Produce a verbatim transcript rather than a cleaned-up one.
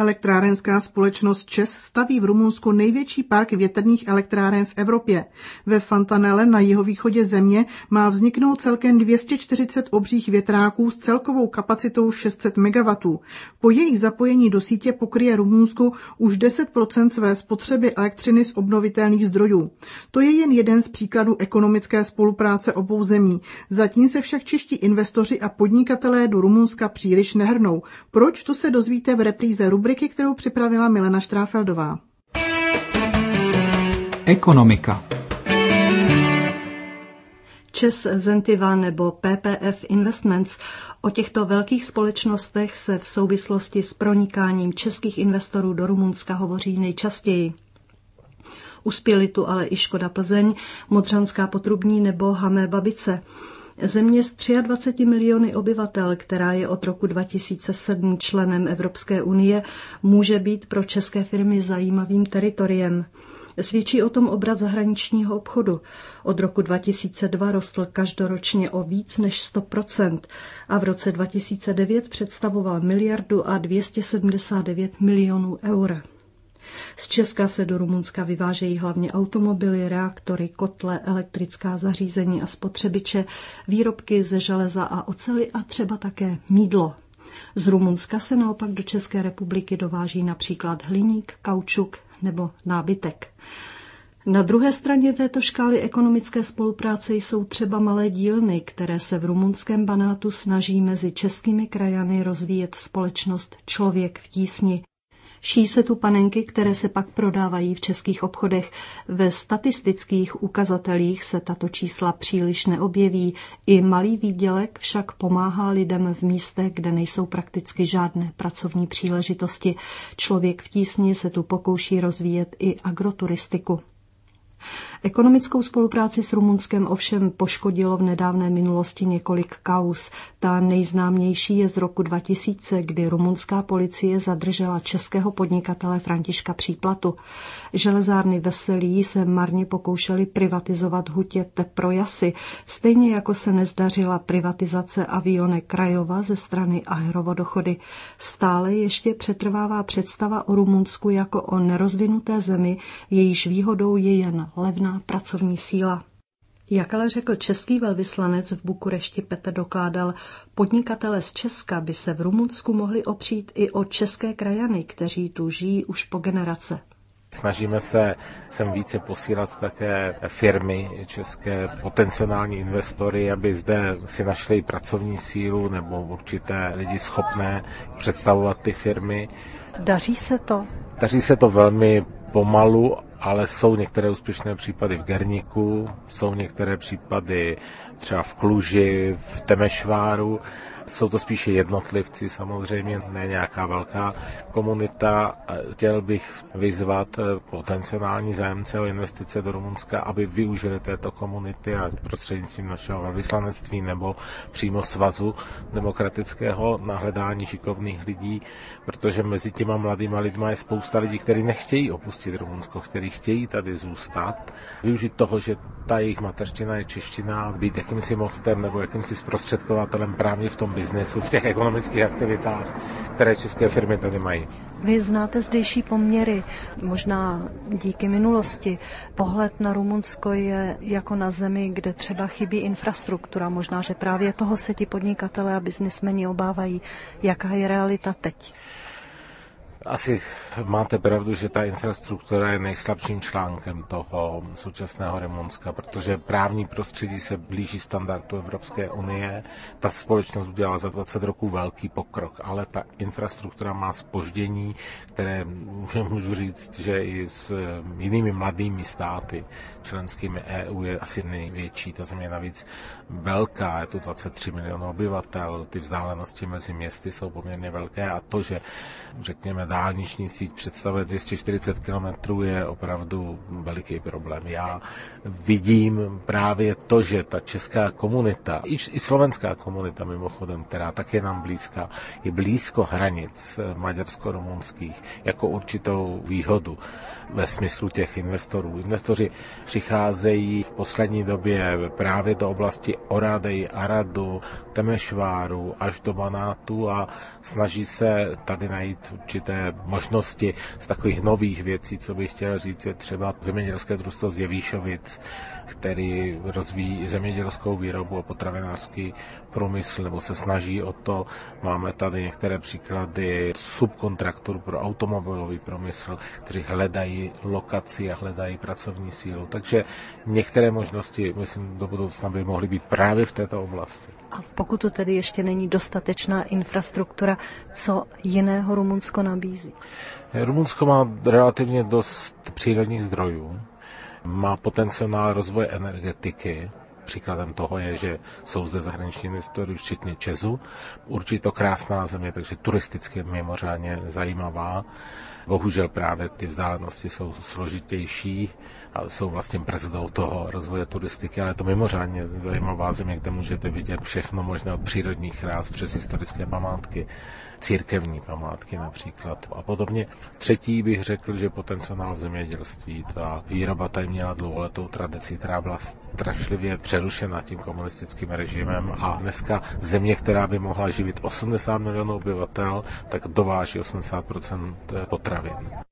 Elektrárenská společnost ČEZ staví v Rumunsku největší park větrných elektráren v Evropě. Ve Fontanelle na jihovýchodě země má vzniknout celkem dvě stě čtyřicet obřích větráků s celkovou kapacitou šest set megawattů. Po jejich zapojení do sítě pokryje Rumunsko už deset procent své spotřeby elektřiny z obnovitelných zdrojů. To je jen jeden z příkladů ekonomické spolupráce obou zemí. Zatím se však čeští investoři a podnikatelé do Rumunska příliš nehrnou. Proč, to se dozvíte v repríze rubriky, kterou připravila Milena Štráfeldová. Ekonomika. ČEZ Zentiva nebo P P F Investments. O těchto velkých společnostech se v souvislosti s pronikáním českých investorů do Rumunska hovoří nejčastěji. Uspěli tu ale i Škoda Plzeň, Modřanská Potrubní nebo Hamé Babice. Země s dvaceti třemi miliony obyvatel, která je od roku dva tisíce sedm členem Evropské unie, může být pro české firmy zajímavým teritoriem. Svědčí o tom obrat zahraničního obchodu. Od roku dva tisíce dva rostl každoročně o víc než sto procent a v roce dva tisíce devět představoval miliardu a dvě stě sedmdesát devět milionů eur. Z Česka se do Rumunska vyvážejí hlavně automobily, reaktory, kotle, elektrická zařízení a spotřebiče, výrobky ze železa a oceli a třeba také mýdlo. Z Rumunska se naopak do České republiky dováží například hliník, kaučuk nebo nábytek. Na druhé straně této škály ekonomické spolupráce jsou třeba malé dílny, které se v rumunském Banátu snaží mezi českými krajany rozvíjet společnost Člověk v tísni. Šijí se tu panenky, které se pak prodávají v českých obchodech. Ve statistických ukazatelích se tato čísla příliš neobjeví. I malý výdělek však pomáhá lidem v místech, kde nejsou prakticky žádné pracovní příležitosti. Člověk v tísni se tu pokouší rozvíjet i agroturistiku. Ekonomickou spolupráci s Rumunskem ovšem poškodilo v nedávné minulosti několik kauz. Ta nejznámější je z roku dva tisíce, kdy rumunská policie zadržela českého podnikatele Františka Příplatu. Železárny Veselí se marně pokoušely privatizovat hutě Teprojasy, stejně jako se nezdařila privatizace Avione Krajova ze strany Aerovodochody. Stále ještě přetrvává představa o Rumunsku jako o nerozvinuté zemi, jejíž výhodou je jen levná pracovní síla. Jak ale řekl český velvyslanec v Bukurešti Petr Dokládal, podnikatele z Česka by se v Rumunsku mohli opřít i o české krajany, kteří tu žijí už po generace. Snažíme se sem více posílat také firmy, české potenciální investory, aby zde si našli pracovní sílu nebo určité lidi schopné představovat ty firmy. Daří se to? Daří se to velmi pomalu, ale jsou některé úspěšné případy v Gerniku, jsou některé případy třeba v Kluži, v Temešváru. Jsou to spíše jednotlivci samozřejmě, ne nějaká velká komunita. Chtěl bych vyzvat potenciální zájemce o investice do Rumunska, aby využili této komunity a prostřednictvím našeho velvyslanectví nebo přímo svazu demokratického na hledání šikovných lidí, protože mezi těma mladýma lidma je spousta lidí, kteří nechtějí opustit Rumunsko, kteří chtějí tady zůstat, využít toho, že ta jejich mateřština je čeština, být jakýmsi mostem nebo jakýmsi zprostředkovatelem právě v tom biznesu, v těch ekonomických aktivitách, které české firmy tady mají. Vy znáte zdejší poměry, možná díky minulosti. Pohled na Rumunsko je jako na zemi, kde třeba chybí infrastruktura. Možná, že právě toho se ti podnikatelé a biznismeni obávají. Jaká je realita teď? Asi máte pravdu, že ta infrastruktura je nejslabším článkem toho současného Rumunska, protože právní prostředí se blíží standardu Evropské unie. Ta společnost udělala za dvacet roků velký pokrok, ale ta infrastruktura má zpoždění, které můžu říct, že i s jinými mladými státy, členskými E U, je asi největší. Ta země je navíc velká, je tu dvacet tři milionů obyvatel, ty vzdálenosti mezi městy jsou poměrně velké a to, že řekněme dálniční síť představuje dvě stě čtyřicet kilometrů, je opravdu veliký problém. Já vidím právě to, že ta česká komunita, i, i slovenská komunita mimochodem, která tak je nám blízká, je blízko hranic maďarsko-rumunských jako určitou výhodu ve smyslu těch investorů. Investoři přicházejí v poslední době právě do oblasti Oradej, Aradu, Temešváru až do Banátu a snaží se tady najít určité určité možnosti. Z takových nových věcí, co bych chtěl říct, je třeba zemědělské družstvo z Jevíšovic, který rozvíjí zemědělskou výrobu a potravinářský průmysl, nebo se snaží o to. Máme tady některé příklady subkontraktorů pro automobilový průmysl, kteří hledají lokaci a hledají pracovní sílu. Takže některé možnosti, myslím, do budoucna by mohly být právě v této oblasti. A pokud to tedy ještě není dostatečná infrastruktura, co jiného Rumunsko nabízí? Rumunsko má relativně dost přírodních zdrojů. Má potenciál rozvoje energetiky. Příkladem toho je, že jsou zde zahraniční investory, včetně Česu. Určitě to krásná země, takže turisticky mimořádně zajímavá. Bohužel právě ty vzdálenosti jsou složitější a jsou vlastně brzdou toho rozvoje turistiky, ale je to mimořádně zajímavá země, kde můžete vidět všechno možné od přírodních krás přes historické památky, církevní památky například a podobně. Třetí bych řekl, že potenciál v zemědělství. Ta výroba tady měla dlouholetou tradici, která byla strašlivě přerušena tím komunistickým režimem a dneska země, která by mohla živit osmdesát milionů obyvatel, tak dováží osmdesát procent potravin.